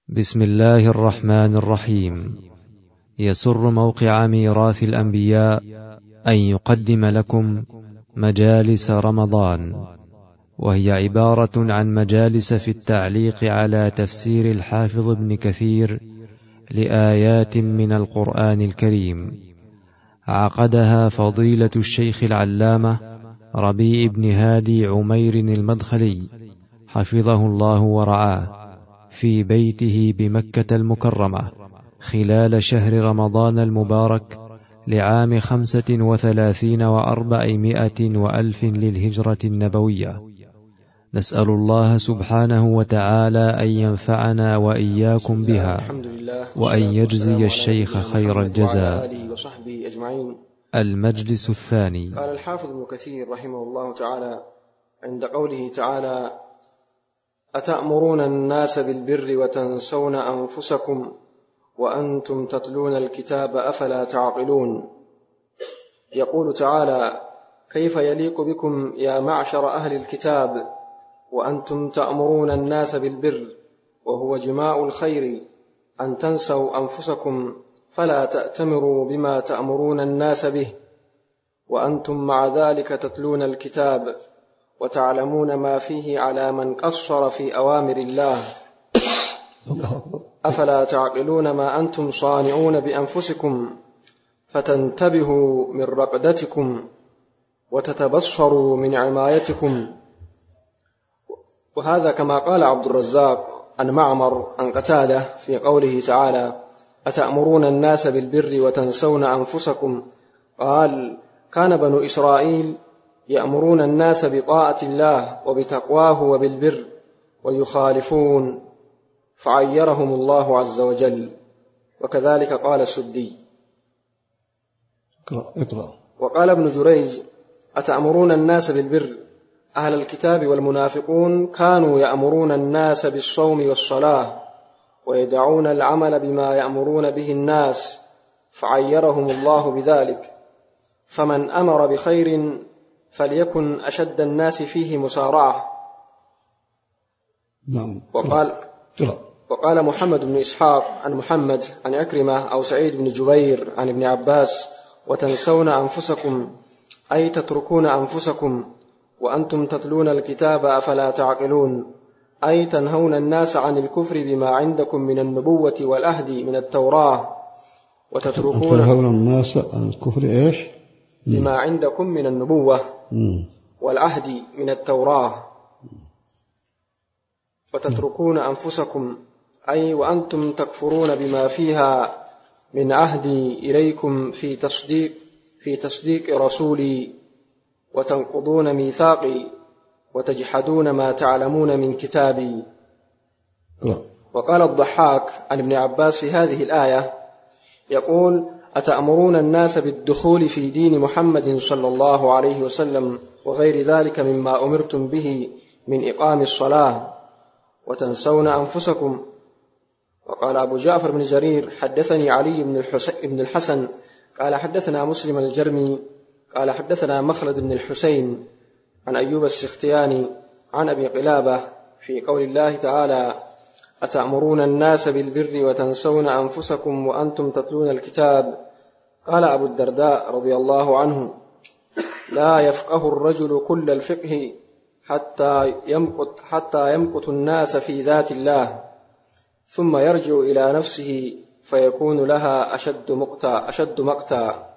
بسم الله الرحمن الرحيم. يسر موقع ميراث الأنبياء أن يقدم لكم مجالس رمضان، وهي عبارة عن مجالس في التعليق على تفسير الحافظ ابن كثير لآيات من القرآن الكريم، عقدها فضيلة الشيخ العلامة ربيع بن هادي عمير المدخلي حفظه الله ورعاه في بيته بمكة المكرمة خلال شهر رمضان المبارك لعام 35 و400 وألف للهجرة النبوية. نسأل الله سبحانه وتعالى أن ينفعنا وإياكم بها، وأن يجزي الشيخ خير الجزاء. المجلس الثاني. قال الحافظ ابن كثير رحمه الله تعالى عند قوله تعالى: أتأمرون الناس بالبر وتنسون أنفسكم وأنتم تتلون الكتاب أفلا تعقلون. يقول تعالى: كيف يليق بكم يا معشر أهل الكتاب وأنتم تأمرون الناس بالبر وهو جماع الخير أن تنسوا أنفسكم فلا تأتمروا بما تأمرون الناس به وأنتم مع ذلك تتلون الكتاب وتعلمون ما فيه على من قصر في أوامر الله، أفلا تعقلون ما أنتم صانعون بأنفسكم فتنتبهوا من رقدتكم وتتبصروا من عمايتكم. وهذا كما قال عبد الرزاق عن معمر عن قتادة في قوله تعالى: أتأمرون الناس بالبر وتنسون أنفسكم. قال: كان بنو إسرائيل يأمرون الناس بطاعة الله وبتقواه وبالبر ويخالفون فعيرهم الله عز وجل. وكذلك قال السدي. وقال ابن جريج: أتأمرون الناس بالبر. أهل الكتاب والمنافقون كانوا يأمرون الناس بالصوم والصلاة ويدعون العمل بما يأمرون به الناس فعيرهم الله بذلك. فمن أمر بخير فليكن أشد الناس فيه مسارعة. وقال محمد بن إسحاق عن محمد عن عكرمة أو سعيد بن جبير عن ابن عباس: وتنسون أنفسكم أي تتركون أنفسكم وأنتم تتلون الكتاب أفلا تعقلون، أي تنهون الناس عن الكفر بما عندكم من النبوة والعهد من التوراة تنهون الناس عن الكفر إيش؟ بما عندكم من النبوة والعهد من التوراة وتتركون أنفسكم أي وأنتم تكفرون بما فيها من عهدي إليكم في تصديق رسولي وتنقضون ميثاقي وتجحدون ما تعلمون من كتابي. وقال الضحاك عن ابن عباس في هذه الآية يقول: أتأمرون الناس بالدخول في دين محمد صلى الله عليه وسلم وغير ذلك مما أمرتم به من إقام الصلاة وتنسون أنفسكم. وقال أبو جعفر بن جرير: حدثني علي بن الحسن قال حدثنا مسلم الجرمي قال حدثنا مخلد بن الحسين عن أيوب السختياني عن أبي قلابة في قول الله تعالى: أتأمرون الناس بالبر وتنسون أنفسكم وأنتم تتلون الكتاب. قال أبو الدرداء رضي الله عنه: لا يفقه الرجل كل الفقه حتى يمقت الناس في ذات الله ثم يرجع إلى نفسه فيكون لها أشد مقتا.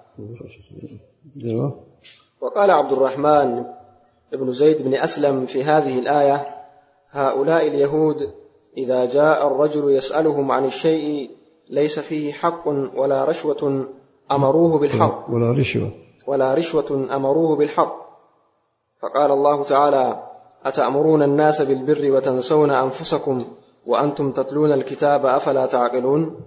وقال عبد الرحمن ابن زيد بن أسلم في هذه الآية: هؤلاء اليهود إذا جاء الرجل يسألهم عن الشيء ليس فيه حق ولا رشوة أمروه بالحق فقال الله تعالى: أتأمرون الناس بالبر وتنسون أنفسكم وأنتم تتلون الكتاب أفلا تعقلون.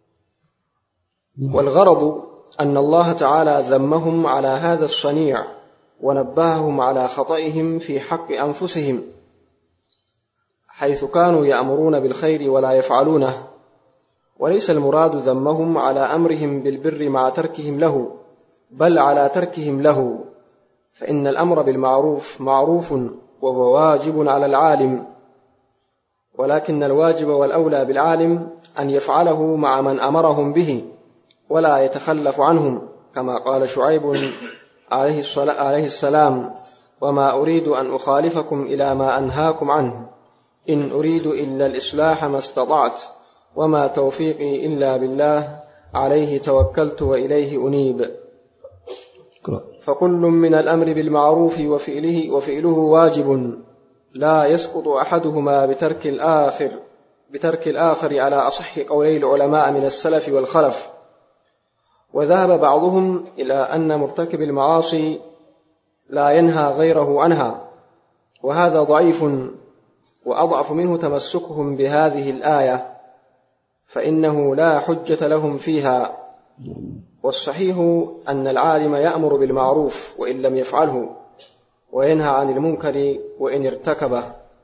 والغرض أن الله تعالى ذمهم على هذا الصنيع ونبههم على خطئهم في حق أنفسهم حيث كانوا يأمرون بالخير ولا يفعلونه، وليس المراد ذمهم على أمرهم بالبر مع تركهم له، بل على تركهم له، فإن الأمر بالمعروف معروف وهو واجب على العالم، ولكن الواجب والأولى بالعالم أن يفعله مع من أمرهم به ولا يتخلف عنهم، كما قال شعيب عليه السلام: وما أريد أن أخالفكم إلى ما أنهاكم عنه، إن أريد إلا الإصلاح ما استطعت، وما توفيقي إلا بالله، عليه توكلت وإليه أنيب. فكل من الأمر بالمعروف وفعله واجب، لا يسقط أحدهما بترك الآخر على أصح قولي العلماء من السلف والخلف. وذهب بعضهم إلى أن مرتكب المعاصي لا ينهى غيره عنها، وهذا ضعيف، وأضعف منه تمسكهم بهذه الآية، فإنه لا حجة لهم فيها. والصحيح أن العالم يأمر بالمعروف وإن لم يفعله، وينهى عن المنكر وإن ارتكبه.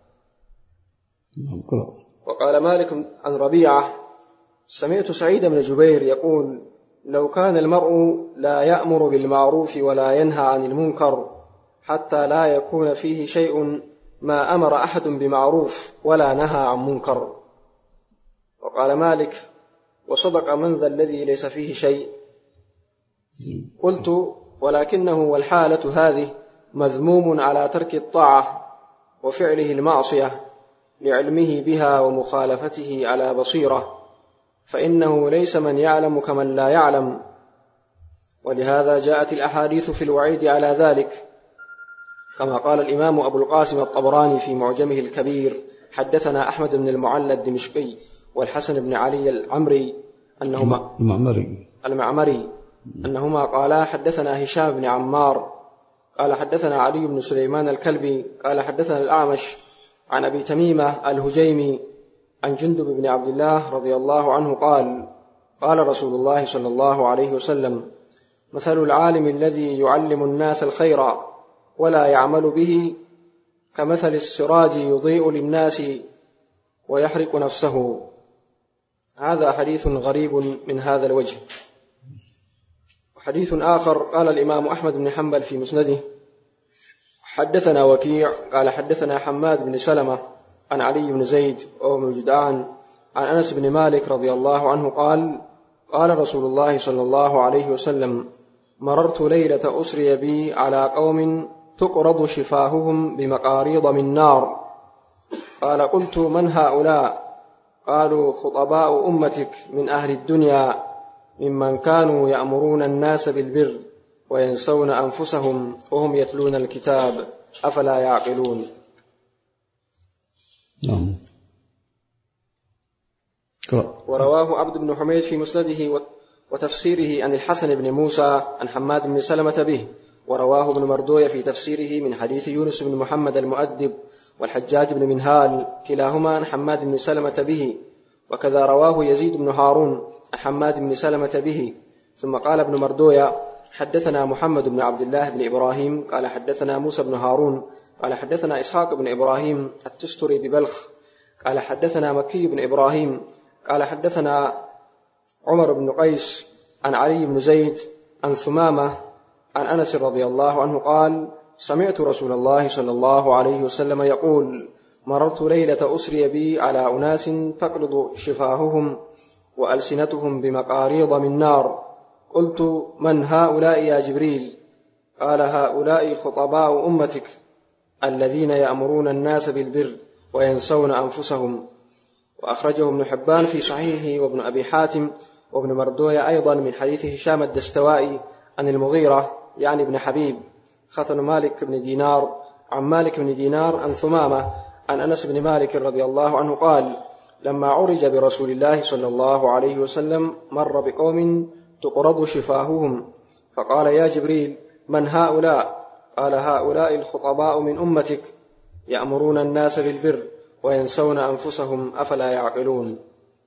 وقال مالك عن ربيعة: سمعت سعيد بن جبير يقول: لو كان المرء لا يأمر بالمعروف ولا ينهى عن المنكر حتى لا يكون فيه شيء ما أمر أحد بمعروف ولا نهى عن منكر. وقال مالك: وصدق من ذا الذي ليس فيه شيء؟ قلت: ولكنه والحالة هذه مذموم على ترك الطاعة وفعله المعصية لعلمه بها ومخالفته على بصيرة، فإنه ليس من يعلم كمن لا يعلم. ولهذا جاءت الأحاديث في الوعيد على ذلك، كما قال الإمام أبو القاسم الطبراني في معجمه الكبير: حدثنا أحمد بن المعلى الدمشقي والحسن بن علي المعمري أنهما قالا: حدثنا هشام بن عمار قال حدثنا علي بن سليمان الكلبي قال حدثنا الأعمش عن أبي تميمة الهجيمي عن جندب بن عبد الله رضي الله عنه قال: قال رسول الله صلى الله عليه وسلم: مثل العالم الذي يعلم الناس الخير ولا يعمل به كمثل السراج يضيء للناس ويحرق نفسه. هذا حديث غريب من هذا الوجه. حديث آخر قال الإمام أحمد بن حنبل في مسنده: حدثنا وكيع قال حدثنا حماد بن سلمة عن علي بن زيد وابن جدعان عن أنس بن مالك رضي الله عنه قال: قال رسول الله صلى الله عليه وسلم: مررت ليلة أسري بي على قوم تقرض شفاههم بمقاريض من نار. قال: قلت: من هؤلاء؟ قالوا: خطباء أمتك من أهل الدنيا، ممن كانوا يأمرون الناس بالبر وينسون أنفسهم وهم يتلون الكتاب، أفلا يعقلون. ورواه عبد بن حميد في مسنده وتفسيره عن الحسن بن موسى عن حماد بن سلمة به، ورواه ابن مردوية في تفسيره من حديث يونس بن محمد المؤدب والحجاج بن منهال كلاهما عن حماد بن سلمة به، وكذا رواه يزيد بن هارون عن حماد بن سلمة به. ثم قال ابن مردوية: حدثنا محمد بن عبد الله بن إبراهيم قال حدثنا موسى بن هارون قال حدثنا إسحاق بن إبراهيم التستري ببلخ قال حدثنا مكي بن إبراهيم قال حدثنا عمر بن قيس عن علي بن زيد عن ثمامة عن أنس رضي الله عنه قال: سمعت رسول الله صلى الله عليه وسلم يقول: مررت ليلة أسري بي على أناس تقرض شفاههم وألسنتهم بمقاريض من نار. قلت: من هؤلاء يا جبريل؟ قال: هؤلاء خطباء أمتك الذين يأمرون الناس بالبر وينسون أنفسهم. وأخرجه ابن حبان في صحيحه وابن أبي حاتم وابن مردوية أيضا من حديث هشام الدستوائي عن المغيرة يعني ابن حبيب ختن مالك بن دينار عن مالك بن دينار عن ثمامة عن أنس بن مالك رضي الله عنه قال: لما عرج برسول الله صلى الله عليه وسلم مر بقوم تقرض شفاههم، فقال: يا جبريل، من هؤلاء؟ قال: هؤلاء الخطباء من أمتك يأمرون الناس بالبر وينسون أنفسهم، أفلا يعقلون.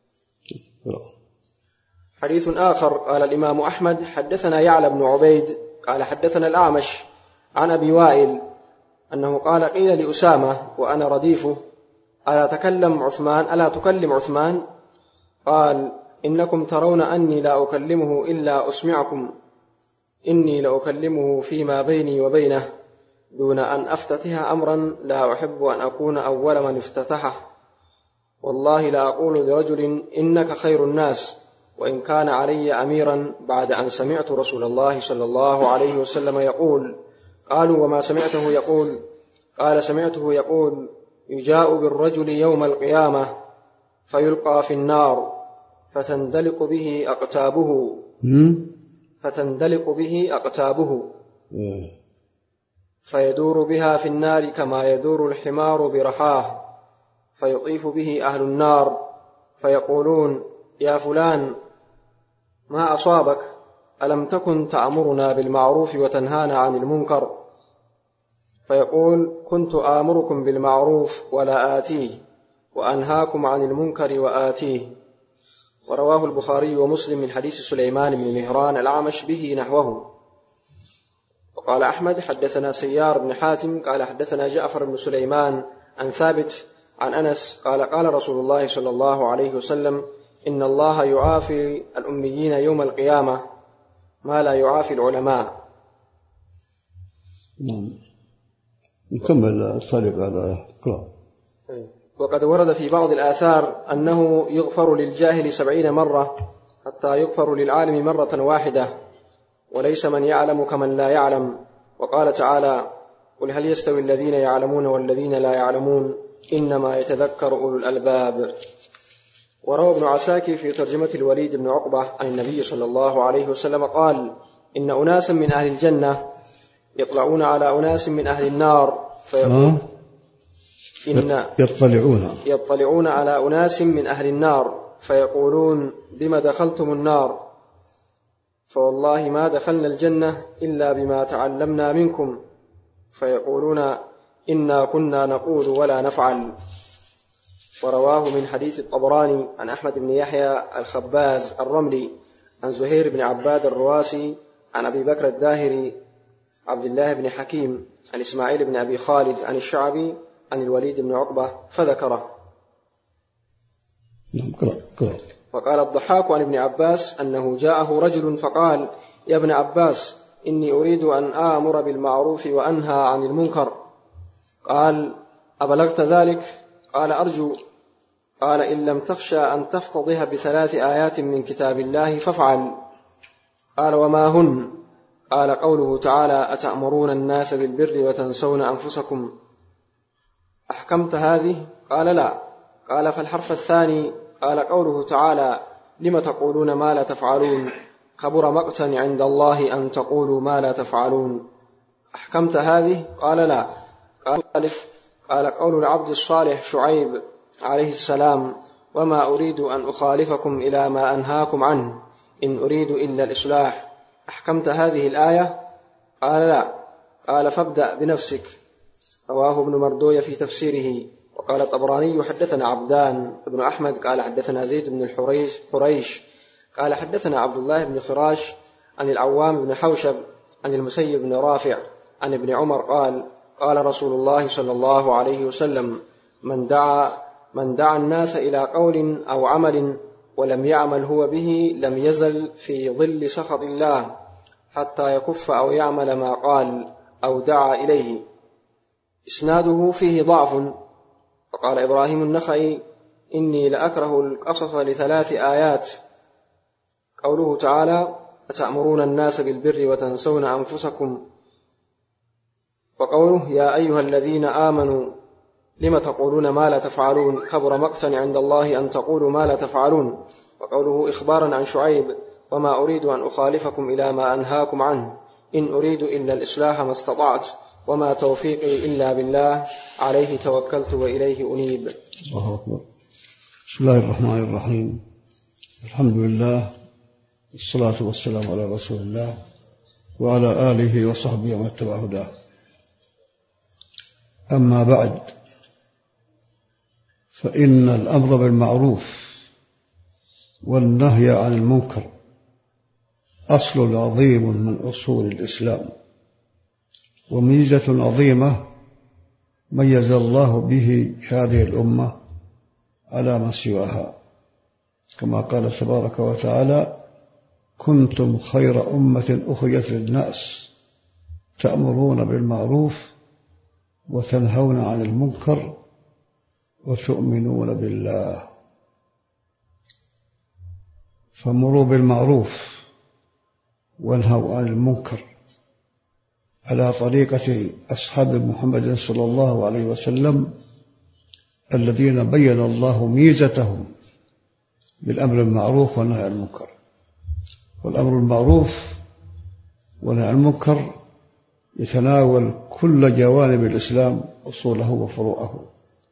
حديث آخر قال الإمام أحمد: حدثنا يعلى بن عبيد قال حدثنا الأعمش عن أبي وائل أنه قال: قيل لأسامة وأنا رديفه: ألا تكلم عثمان؟ قال: إنكم ترون أني لا أكلمه إلا أسمعكم، إني لأكلمه فيما بيني وبينه دون أن أفتتح أمرا لا أحب أن أكون أول من افتتحه. والله لا أقول لرجل إنك خير الناس وإن كان علي أميرا بعد أن سمعت رسول الله صلى الله عليه وسلم يقول. قالوا وما سمعته يقول؟ قال سمعته يقول يجاء بالرجل يوم القيامة فيلقى في النار فتندلق به أقتابه فيدور بها في النار كما يدور الحمار برحاه، فيطيف به أهل النار فيقولون يا فلان ما أصابك؟ ألم تكن تأمرنا بالمعروف وتنهانا عن المنكر؟ فيقول كنت آمركم بالمعروف ولا آتيه وأنهاكم عن المنكر وآتيه. ورواه البخاري ومسلم من حديث سليمان بن مهران الأعمش به نحوه. وقال أحمد حدثنا سيار بن حاتم قال حدثنا جعفر بن سليمان عن ثابت عن أنس قال قال رسول الله صلى الله عليه وسلم إن الله يعافي الأميين يوم القيامة ما لا يعافي العلماء. نكمل الصليب على قراءة. وقد ورد في بعض الآثار أنه يغفر للجاهل 70 مرة حتى يغفر للعالم مرة واحدة، وليس من يعلم كمن لا يعلم. وقال تعالى قل هل يستوي الذين يعلمون والذين لا يعلمون إنما يتذكر أولو الألباب. وروى ابن عساكر في ترجمة الوليد بن عقبة عن النبي صلى الله عليه وسلم قال إن أناسا من أهل الجنة يطلعون على أناس من أهل النار يطلعون على أناس من أهل النار فيقولون بما دخلتم النار؟ فوالله ما دخلنا الجنة إلا بما تعلمنا منكم. فيقولون إنا كنا نقول ولا نفعل. ورواه من حديث الطبراني عن أحمد بن يحيى الخباز الرملي عن زهير بن عباد الرواسي عن أبي بكر الداهري عبد الله بن حكيم عن إسماعيل بن أبي خالد عن الشعبي عن الوليد بن عقبة فذكره. وقال الضحاك عن ابن عباس أنه جاءه رجل فقال يا ابن عباس إني أريد أن آمر بالمعروف وأنهى عن المنكر. قال أبلغت ذلك؟ قال أرجو. قال إن لم تخشى أن تفتضح ب3 آيات من كتاب الله فافعل. قال وما هن؟ قال قوله تعالى أتأمرون الناس بالبر وتنسون أنفسكم أحكمت هذه؟ قال لا. قال فالحرف الثاني؟ قال قوله تعالى لم تقولون ما لا تفعلون كبر مقتا عند الله أن تقولوا ما لا تفعلون أحكمت هذه؟ قال لا. قال الثالث؟ قال قول العبد الصالح شعيب عليه السلام وما أريد أن أخالفكم إلى ما أنهاكم عنه إن أريد إلا الإصلاح أحكمت هذه الآية؟ قال لا. قال فابدأ بنفسك. رواه ابن مردوية في تفسيره. وقال الطبراني حدثنا عبدان بن أحمد قال حدثنا زيد بن حريش قال حدثنا عبد الله بن خراش عن العوام بن حوشب عن المسيب بن رافع عن ابن عمر قال قال رسول الله صلى الله عليه وسلم من دعا الناس إلى قول أو عمل ولم يعمل هو به لم يزل في ظل سخط الله حتى يكف أو يعمل ما قال أو دعا إليه. إسناده فيه ضعف. وقال إبراهيم النخعي إني لأكره القصص ل3 آيات. قوله تعالى أتأمرون الناس بالبر وتنسون أنفسكم، وقوله يا أيها الذين آمنوا لم تقولون ما لا تفعلون كبر مقتا عند الله أن تقولوا ما لا تفعلون. وقوله إخبارا عن شعيب وما أريد أن أخالفكم إلى ما أنهاكم عنه إن أريد إلا الإصلاح ما استطعت وما توفيقي إلا بالله عليه توكلت وإليه أنيب. الله أكبر. بسم الله الرحمن الرحيم. الحمد لله والصلاة والسلام على رسول الله وعلى آله وصحبه ومن اتبع هداه. أما بعد، فإن الأمر بالمعروف والنهي عن المنكر أصل عظيم من أصول الإسلام، وميزة عظيمة ميز الله به هذه الأمة على من سواها، كما قال تبارك وتعالى كنتم خير أمة أخرجت للناس تأمرون بالمعروف وتنهون عن المنكر وتؤمنون بالله. فامروا بالمعروف وانهوا عن المنكر على طريقة أصحاب محمد صلى الله عليه وسلم الذين بين الله ميزتهم بالأمر المعروف والنهي عن المنكر. والأمر المعروف والنهي عن المنكر يتناول كل جوانب الإسلام أصوله وفروعه،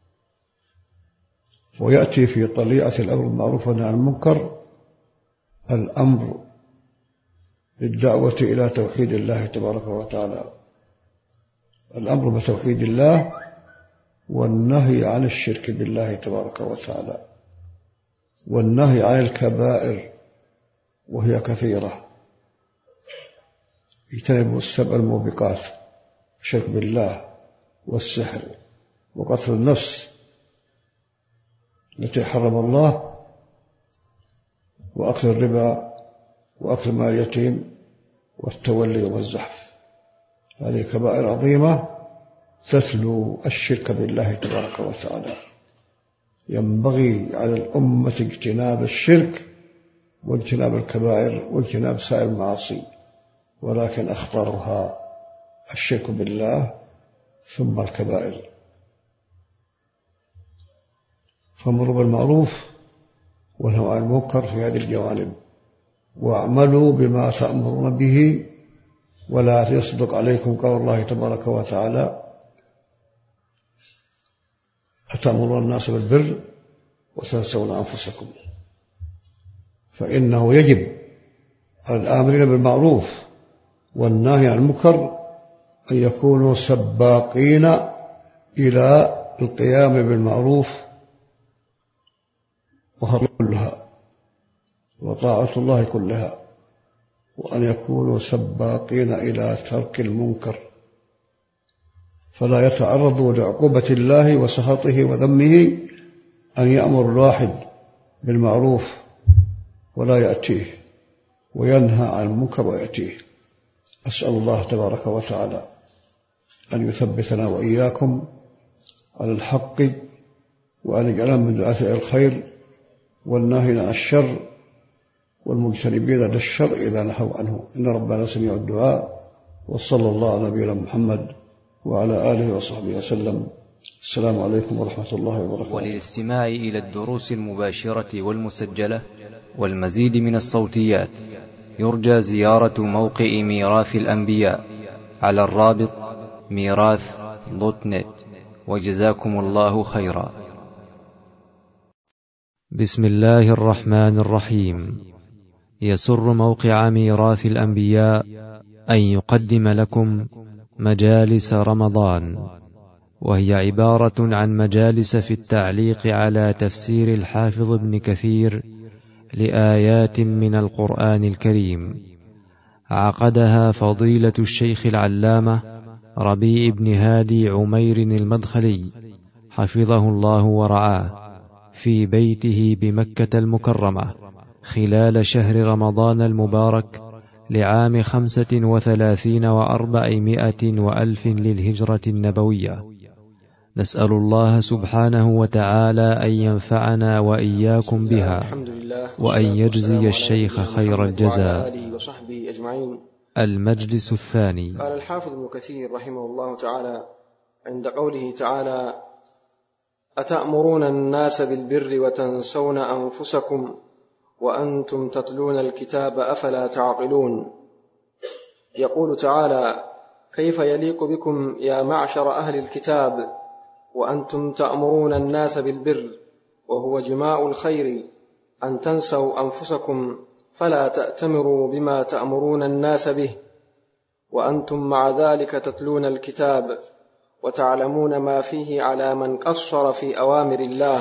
ويأتي في طليعة الأمر المعروف والنهي عن المنكر الأمر بالدعوة إلى توحيد الله تبارك وتعالى، الأمر بتوحيد الله والنهي عن الشرك بالله تبارك وتعالى، والنهي عن الكبائر وهي كثيرة. اجتنبوا السبع الموبقات: الشرك بالله والسحر وقتل النفس التي حرم الله وأكل الربا وأكل مال اليتيم والتولي والزحف. هذه كبائر عظيمة تتلو الشرك بالله تبارك وتعالى. ينبغي على الأمة اجتناب الشرك واجتناب الكبائر واجتناب سائر المعاصي، ولكن أخطرها الشرك بالله ثم الكبائر. فامروا بالمعروف وانهوا عن المنكر في هذه الجوانب، واعملوا بما تأمرون به، ولا يصدق عليكم قول الله تبارك وتعالى: أتأمرون الناس بالبر وتنسون أنفسكم. فإنه يجب على الآمرين بالمعروف والناهي عن المنكر أن يكونوا سباقين إلى القيام بالمعروف وهذه كلها وطاعة الله كلها، وأن يكونوا سباقين إلى ترك المنكر، فلا يتعرضوا لعقوبة الله وسخطه وذمه أن يأمر الواحد بالمعروف ولا يأتيه، وينهى عن المنكر ويأتيه. أسأل الله تبارك وتعالى أن يثبتنا وإياكم على الحق، وأن يجعلنا من دعاة إلى الخير والناهين عن الشر والمجتنبين للشر إذا نهوا عنه، إن ربنا سميع الدعاء. وصلى الله على نبينا محمد وعلى آله وصحبه وسلم. السلام عليكم ورحمة الله وبركاته. وللاستماع إلى الدروس المباشرة والمسجلة والمزيد من الصوتيات يرجى زيارة موقع ميراث الأنبياء على الرابط ميراث.net. وجزاكم الله خيرا. بسم الله الرحمن الرحيم. يسر موقع ميراث الأنبياء أن يقدم لكم مجالس رمضان، وهي عبارة عن مجالس في التعليق على تفسير الحافظ ابن كثير لآيات من القرآن الكريم، عقدها فضيلة الشيخ العلامة ربيع بن هادي عمير المدخلي حفظه الله ورعاه في بيته بمكة المكرمة خلال شهر رمضان المبارك لعام 35 و400 وألف للهجرة النبوية. نسأل الله سبحانه وتعالى أن ينفعنا وإياكم بها، وأن يجزي الشيخ خير الجزاء. المجلس الثاني. قال الحافظ ابن كثير رحمه الله تعالى عند قوله تعالى: أتأمرون الناس بالبر وتنسون أنفسكم وأنتم تتلون الكتاب أفلا تعقلون. يقول تعالى: كيف يليق بكم يا معشر أهل الكتاب وأنتم تأمرون الناس بالبر وهو جماع الخير أن تنسوا أنفسكم فلا تأتمروا بما تأمرون الناس به، وأنتم مع ذلك تتلون الكتاب وتعلمون ما فيه على من قصر في أوامر الله.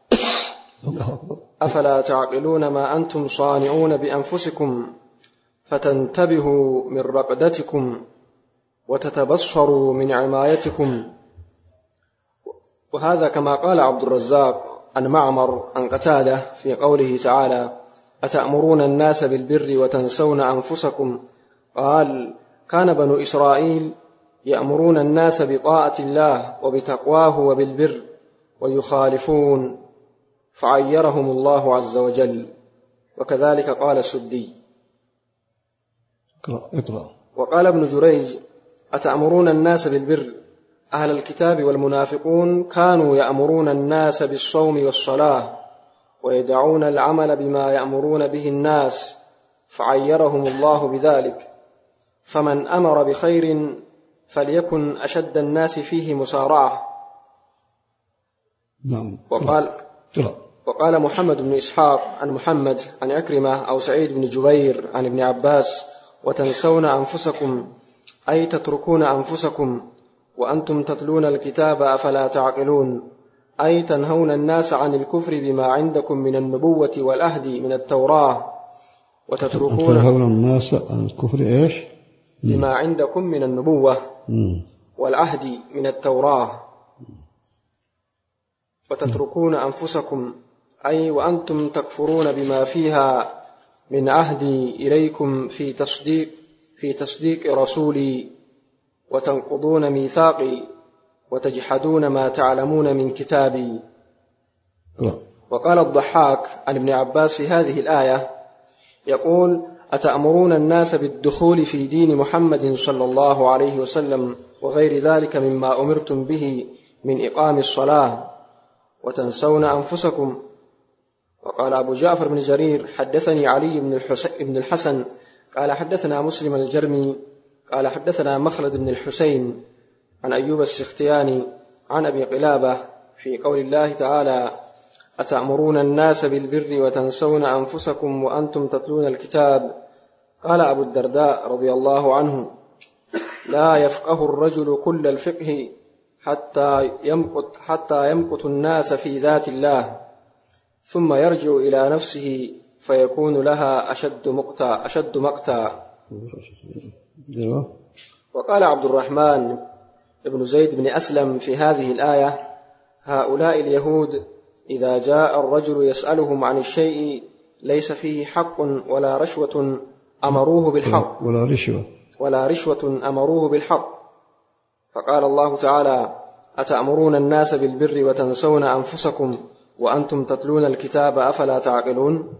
أفلا تعقلون ما أنتم صانعون بأنفسكم فتنتبهوا من رقدتكم وتتبصروا من عمايتكم. وهذا كما قال عبد الرزاق عن معمر عن قتادة في قوله تعالى: أتأمرون الناس بالبر وتنسون أنفسكم. قال: كان بنو إسرائيل يأمرون الناس بطاعة الله وبتقواه وبالبر، ويخالفون فعيرهم الله عز وجل. وكذلك قال السدي. اقرأ. وقال ابن جريج: أتأمرون الناس بالبر. أهل الكتاب والمنافقون كانوا يأمرون الناس بالصوم والصلاة ويدعون العمل بما يأمرون به الناس، فعيرهم الله بذلك. فمن أمر بخير فليكن أشد الناس فيه مسارعة. نعم. وقال محمد بن إسحاق عن محمد عن عكرمة أو سعيد بن جبير عن ابن عباس: وتنسون أنفسكم، أي تتركون أنفسكم وأنتم تتلون الكتاب أفلا تعقلون، أي تنهون الناس عن الكفر بما عندكم من النبوة والعهد من التوراة، وتتركون تنهون الناس عن الكفر إيش؟ بما عندكم من النبوة والعهد من التوراة، وتتركون أنفسكم، أي وأنتم تكفرون بما فيها من عهدي إليكم في تصديق رسولي، وتنقضون ميثاقي، وتجحدون ما تعلمون من كتابي. وقال الضحاك عن ابن عباس في هذه الآية يقول: أتأمرون الناس بالدخول في دين محمد صلى الله عليه وسلم وغير ذلك مما أمرتم به من إقام الصلاة، وتنسون أنفسكم. وقال أبو جعفر بن جرير: حدثني علي بن الحسن قال حدثنا مسلم الجرمي قال حدثنا مخلد بن الحسين عن أيوب السختياني عن أبي قلابة في قول الله تعالى: أتأمرون الناس بالبر وتنسون أنفسكم وأنتم تتلون الكتاب. قال أبو الدرداء رضي الله عنه: لا يفقه الرجل كل الفقه حتى يمقت الناس في ذات الله، ثم يرجع إلى نفسه فيكون لها أشد مقتا. وقال عبد الرحمن ابن زيد بن أسلم في هذه الآية: هؤلاء اليهود إذا جاء الرجل يسألهم عن الشيء ليس فيه حق ولا رشوة أمروه بالحق. فقال الله تعالى: أتأمرون الناس بالبر وتنسون أنفسكم وأنتم تتلون الكتاب أفلا تعقلون.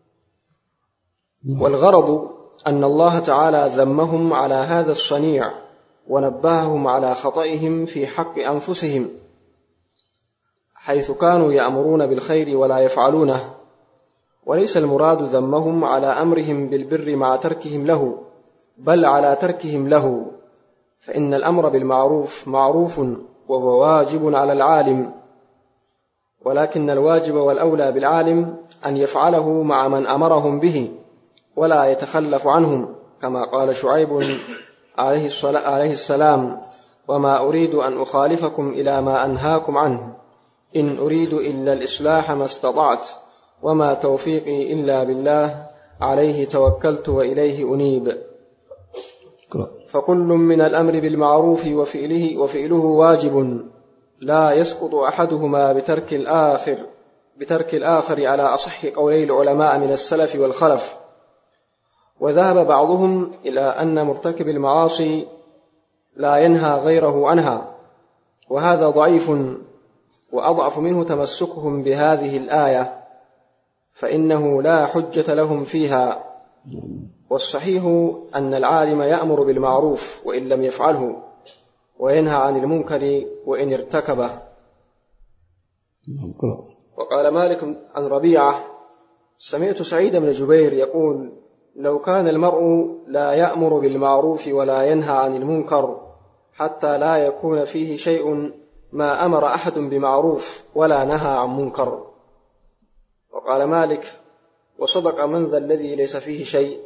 والغرض أن الله تعالى ذمهم على هذا الصنيع ونبههم على خطئهم في حق أنفسهم، حيث كانوا يأمرون بالخير ولا يفعلونه. وليس المراد ذمهم على أمرهم بالبر مع تركهم له، بل على تركهم له، فإن الأمر بالمعروف معروف وهو واجب على العالم، ولكن الواجب والأولى بالعالم أن يفعله مع من أمرهم به ولا يتخلف عنهم، كما قال شعيب عليه السلام: وما أريد أن أخالفكم إلى ما أنهاكم عنه، إن أريد إلا الإصلاح ما استطعت، وما توفيقي إلا بالله، عليه توكلت وإليه أنيب. فكل من الأمر بالمعروف وفعله واجب، لا يسقط أحدهما بترك الآخر على أصح قولي العلماء من السلف والخلف. وذهب بعضهم إلى أن مرتكب المعاصي لا ينهى غيره عنها، وهذا ضعيف، وأضعف منه تمسكهم بهذه الآية، فإنه لا حجة لهم فيها. والصحيح أن العالم يأمر بالمعروف وإن لم يفعله، وينهى عن المنكر وإن ارتكبه. وقال مالك عن ربيعة: سمعت سعيد بن جبير يقول: لو كان المرء لا يأمر بالمعروف ولا ينهى عن المنكر حتى لا يكون فيه شيء ما أمر أحد بمعروف ولا نهى عن منكر. وقال مالك: وصدق من ذا الذي ليس فيه شيء؟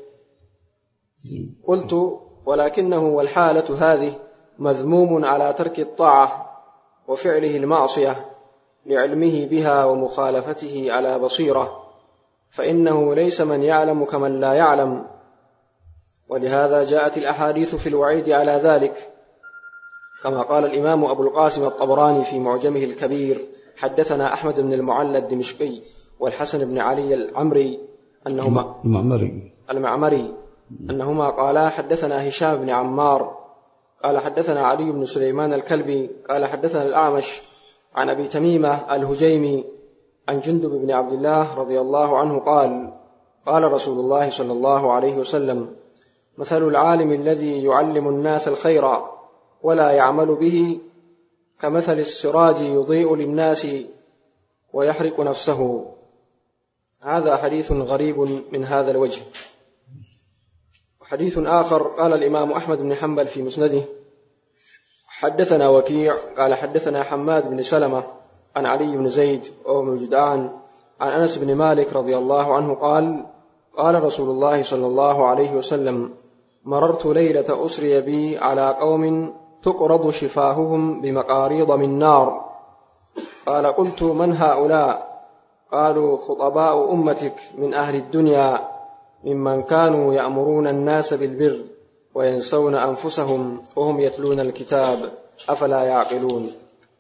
قلت: ولكنه والحالة هذه مذموم على ترك الطاعة وفعله المعصية لعلمه بها ومخالفته على بصيرة، فإنه ليس من يعلم كمن لا يعلم. ولهذا جاءت الأحاديث في الوعيد على ذلك، كما قال الإمام أبو القاسم الطبراني في معجمه الكبير: حدثنا أحمد بن المعلى الدمشقي والحسن بن علي المعمري أنهما قالا: حدثنا هشام بن عمار قال حدثنا علي بن سليمان الكلبي قال حدثنا الأعمش عن أبي تميمة الهجيمي عن جندب بن عبد الله رضي الله عنه قال قال رسول الله صلى الله عليه وسلم: مثل العالم الذي يعلم الناس الخير ولا يعمل به كمثل السراج يضيء للناس ويحرق نفسه. هذا حديث غريب من هذا الوجه. حديث آخر قال الإمام أحمد بن حنبل في مسنده: حدثنا وكيع قال حدثنا حماد بن سلمة عن علي بن زيد وابن جدعان عن أنس بن مالك رضي الله عنه قال قال رسول الله صلى الله عليه وسلم: مررت ليلة أسري بي على قوم تقرض شفاههم بمقاريض من نار. قال: قلت: من هؤلاء؟ قالوا: خطباء أمتك من أهل الدنيا ممن كانوا يأمرون الناس بالبر وينسون أنفسهم وهم يتلون الكتاب أفلا يعقلون.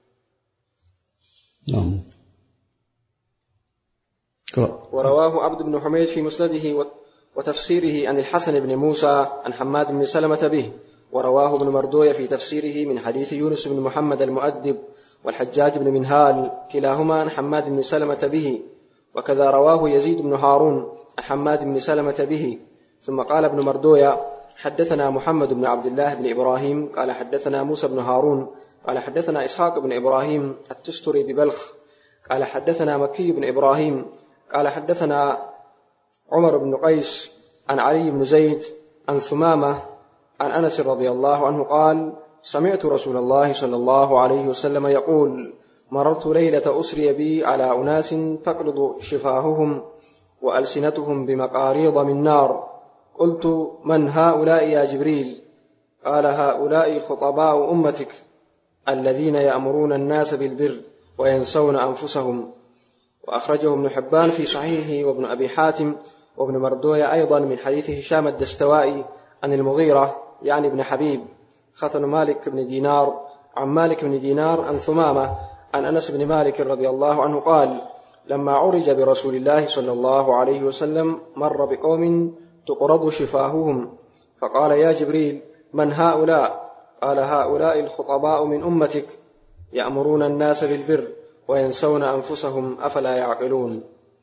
ورواه عبد بن حميد في مسنده وتفسيره عن الحسن بن موسى عن حماد بن سلمة به. ورواه ابن مردوية في تفسيره من حديث يونس بن محمد المؤدب والحجاج بن منهال كلاهما عن حماد بن سلمة به. وكذا رواه يزيد بن هارون عن حماد بن سلمة به. ثم قال ابن مردوية: حدثنا محمد بن عبد الله بن إبراهيم قال حدثنا موسى بن هارون قال حدثنا إسحاق بن إبراهيم التستري ببلخ قال حدثنا مكي بن إبراهيم قال حدثنا عمر بن قيس عن علي بن زيد عن ثمامة عن أنس رضي الله عنه قال: سمعت رسول الله صلى الله عليه وسلم يقول: مررت ليلة أسري بي على أناس تقرض شفاههم وألسنتهم بمقاريض من نار. قلت: من هؤلاء يا جبريل؟ قال: هؤلاء خطباء أمتك الذين يأمرون الناس بالبر وينسون أنفسهم. وأخرجه ابن حبان في صحيحه وابن أبي حاتم وابن مردوية أيضا من حديث هشام الدستوائي عن المغيرة يعني ابن حبيب ختن مالك بن دينار عن مالك بن دينار عن ثمامة عن أنس بن مالك رضي الله عنه قال: لما عرج برسول الله صلى الله عليه وسلم مر بقوم تقرض شفاههم فقال: يا جبريل من هؤلاء؟ قال: هؤلاء الخطباء من أمتك يأمرون الناس بالبر وينسون أنفسهم أفلا يعقلون.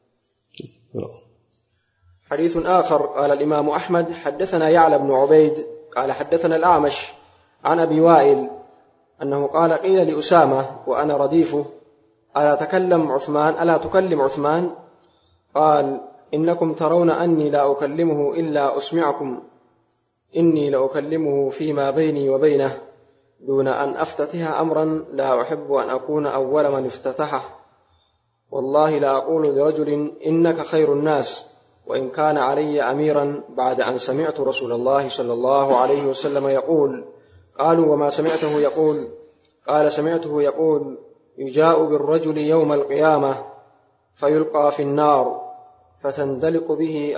حديث آخر قال الإمام أحمد: حدثنا يعلى بن عبيد قال حدثنا الأعمش عن أبي وائل أنه قال: قيل لأسامة وأنا رديفه: ألا تكلم عثمان؟ قال: إنكم ترون أني لا أكلمه إلا أسمعكم، إني لأكلمه فيما بيني وبينه دون أن أفتتح أمرا لا أحب أن أكون أول من افتتحه. والله لا أقول لرجل إنك خير الناس وإن كان علي أميرا بعد أن سمعت رسول الله صلى الله عليه وسلم يقول. قالوا: وما سمعته يقول؟ قال: سمعته يقول: يجاء بالرجل يوم القيامة فيلقى في النار فتندلق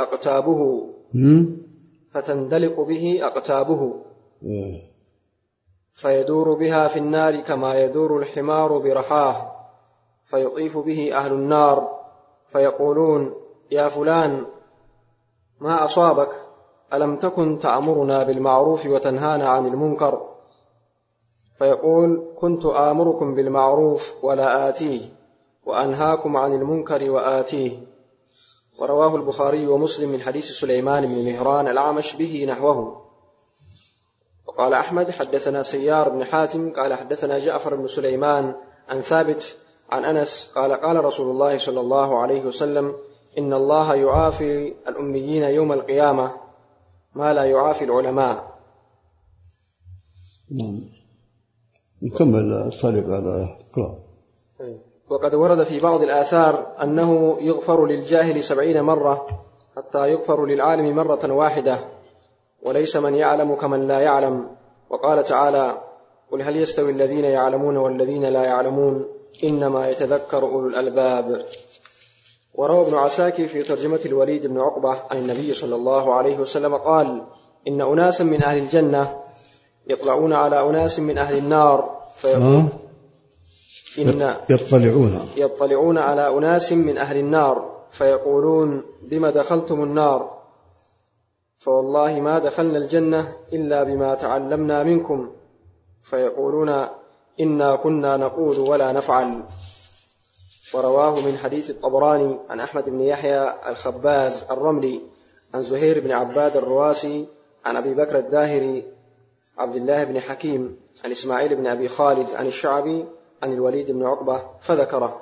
به أقتابه فيدور بها في النار كما يدور الحمار برحاه، فيطيف به أهل النار فيقولون: يا فلان ما أصابك؟ ألم تكن تأمرنا بالمعروف وتنهانا عن المنكر؟ فيقول: كنت آمركم بالمعروف ولا آتيه وأنهاكم عن المنكر وآتيه. ورواه البخاري ومسلم من حديث سليمان بن مهران الأعمش به نحوه. وقال أحمد: حدثنا سيار بن حاتم قال حدثنا جعفر بن سليمان عن ثابت عن أنس قال: قال رسول الله صلى الله عليه وسلم: إن الله يعافي الأميين يوم القيامة ما لا يعافي العلماء. نكمل الصليب على قراءة. وقد ورد في بعض الآثار أنه يغفر للجاهل 70 مرة حتى يغفر للعالم مرة واحدة، وليس من يعلم كمن لا يعلم. وقال تعالى: قل هل يستوي الذين يعلمون والذين لا يعلمون إنما يتذكر أولو الألباب. وروى ابن عساكر في ترجمة الوليد بن عقبة عن النبي صلى الله عليه وسلم قال: إن أناسا من أهل الجنة يطلعون على أناس من أهل النار يطلعون على أناس من أهل النار فيقولون: بما دخلتم النار؟ فوالله ما دخلنا الجنة إلا بما تعلمنا منكم. فيقولون: إنا كنا نقول ولا نفعل. ورواه من حديث الطبراني عن أحمد بن يحيى الخباز الرملي عن زهير بن عباد الرواسي عن أبي بكر الداهري عبد الله بن حكيم عن إسماعيل بن أبي خالد عن الشعبي عن الوليد بن عقبة فذكره.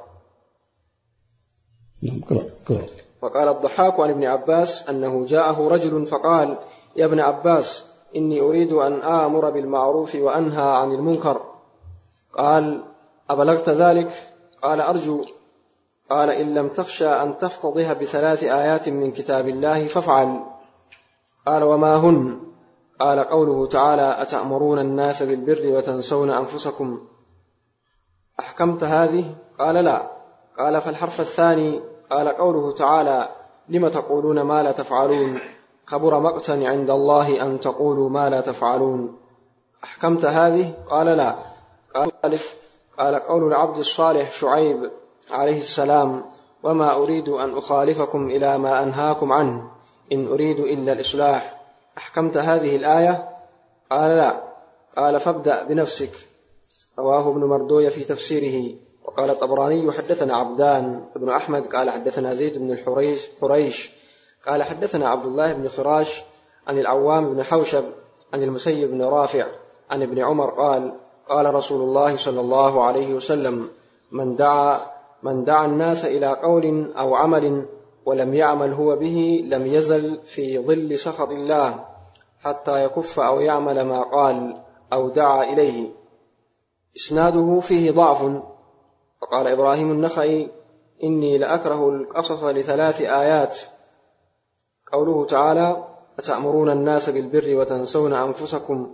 وقال الضحاك عن ابن عباس أنه جاءه رجل فقال: يا ابن عباس، إني أريد أن آمر بالمعروف وأنهى عن المنكر. قال: أبلغت ذلك؟ قال: أرجو. قال: إن لم تخشى أن تفتضح ب3 آيات من كتاب الله فافعل. قال: وما هن؟ قال: قوله تعالى: أتأمرون الناس بالبر وتنسون أنفسكم. أحكمت هذه؟ قال: لا. قال: فالحرف الثاني؟ قال: قوله تعالى: لم تقولون ما لا تفعلون، كبر مقتا عند الله أن تقولوا ما لا تفعلون. أحكمت هذه؟ قال: لا. قال: الثالث؟ قال: قول العبد الصالح شعيب عليه السلام: وما أريد أن أخالفكم إلى ما أنهاكم عنه، إن أريد إلا الإصلاح. أحكمت هذه الآية؟ قال: لا. قال: فابدأ بنفسك. رواه ابن مردوية في تفسيره. وقال الطبراني: حدثنا عبدان بن أحمد قال حدثنا زيد بن حريش قال حدثنا عبد الله بن خراش عن العوام بن حوشب عن المسيب بن رافع عن ابن عمر قال: قال رسول الله صلى الله عليه وسلم: من دعا الناس إلى قول أو عمل ولم يعمل هو به لم يزل في ظل سخط الله حتى يكف أو يعمل ما قال أو دعا إليه. إسناده فيه ضعف. وقال إبراهيم النخعي: إني لأكره القصص ل3 آيات: قوله تعالى: أتأمرون الناس بالبر وتنسون أنفسكم،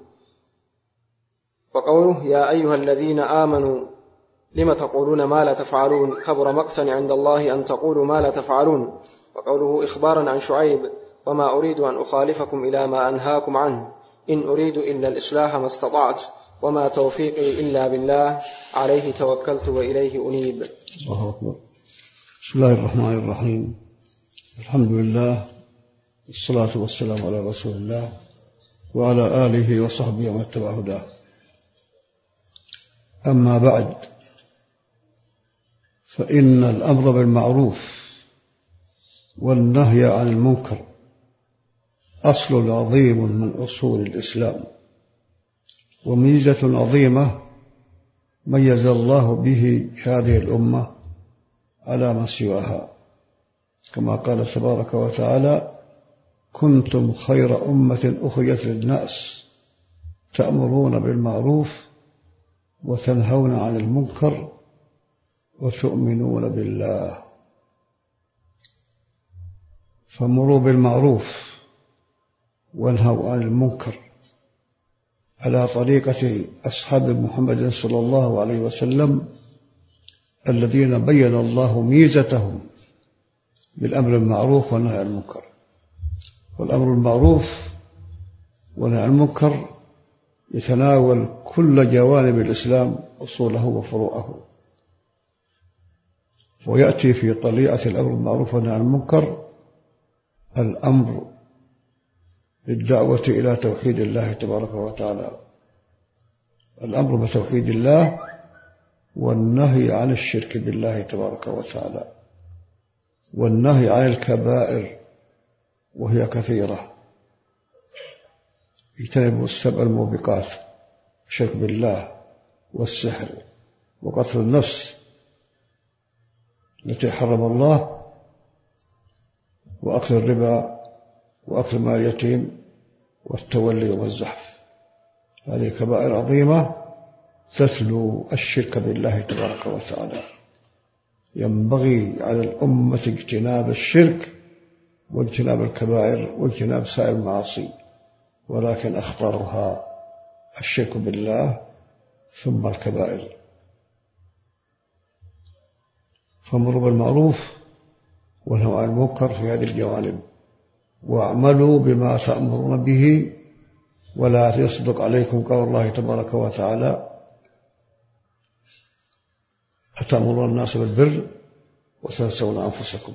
وقوله: يا أيها الذين آمنوا لم تقولون ما لا تفعلون، كبر مقتا عند الله أن تقولوا ما لا تفعلون. وقوله إخبارا عن شعيب: وما أريد أن أخالفكم إلى ما أنهاكم عنه، إن أريد إلا الإصلاح ما استطعت، وما توفيقي إلا بالله، عليه توكلت وإليه أنيب. الله أكبر. بسم الله الرحمن الرحيم. الحمد لله، والصلاة والسلام على رسول الله وعلى آله وصحبه ومن اتبع هداه. أما بعد، فإن الأمر بالمعروف والنهي عن المنكر أصل عظيم من أصول الإسلام، وميزة عظيمة ميز الله به هذه الأمة على من سواها، كما قال تبارك وتعالى: كنتم خير أمة أخرجت للناس تأمرون بالمعروف وتنهون عن المنكر وتؤمنون بالله. فامروا بالمعروف وانهوا عن المنكر على طريقة أصحاب محمد صلى الله عليه وسلم، الذين بين الله ميزتهم بالأمر بالمعروف والنهي عن المنكر. والأمر بالمعروف والنهي عن المنكر يتناول كل جوانب الإسلام، أصوله وفروعه، ويأتي في طليعة الأمر بالمعروف والنهي عن المنكر الأمر بالدعوة إلى توحيد الله تبارك وتعالى، الأمر بتوحيد الله، والنهي عن الشرك بالله تبارك وتعالى، والنهي عن الكبائر وهي كثيرة. اجتنبوا 7 الموبقات: الشرك بالله، والسحر، وقتل النفس التي حرم الله، وأكل الربا، وأكل مال اليتيم، والتولي والزحف. هذه كبائر عظيمة تتلو الشرك بالله تبارك وتعالى. ينبغي على الأمة اجتناب الشرك واجتناب الكبائر واجتناب سائر المعاصي، ولكن أخطرها الشرك بالله ثم الكبائر. فامروا بالمعروف وانهوا عن المنكر في هذه الجوانب، واعملوا بما تأمرون به، ولا يصدق عليكم قول الله تبارك وتعالى: أتأمرون الناس بالبر وتنسون أنفسكم.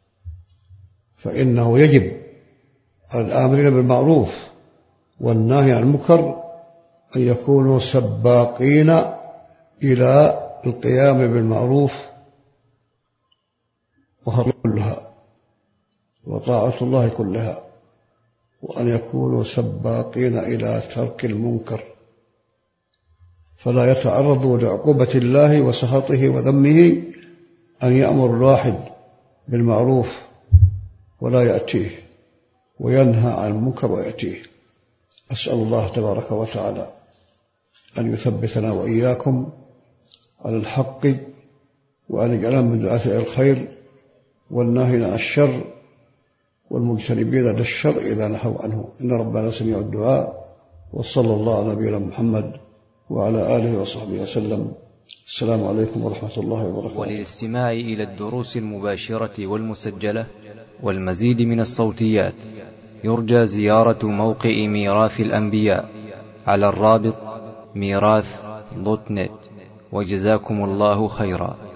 فإنه يجب على الآمرين بالمعروف والناهي عن المنكر أن يكونوا سباقين إلى القيام بالمعروف وهرب كلها وطاعة الله كلها، وأن يكونوا سباقين إلى ترك المنكر، فلا يتعرضوا لعقوبة الله وسخطه وذمه أن يأمر الواحد بالمعروف ولا يأتيه، وينهى عن المنكر ويأتيه. أسأل الله تبارك وتعالى أن يثبتنا وإياكم على الحق، وأن يجعلنا من دعاة إلى الخير والناهين عن الشر والمجتنبين للشر إذا نهوا عنه، إن ربنا سميع الدعاء. وصلى الله على نبينا محمد وعلى آله وصحبه وسلم. السلام عليكم ورحمة الله وبركاته. وللاستماع إلى الدروس المباشرة والمسجلة والمزيد من الصوتيات يرجى زيارة موقع ميراث الأنبياء على الرابط ميراث.net. وجزاكم الله خيرا.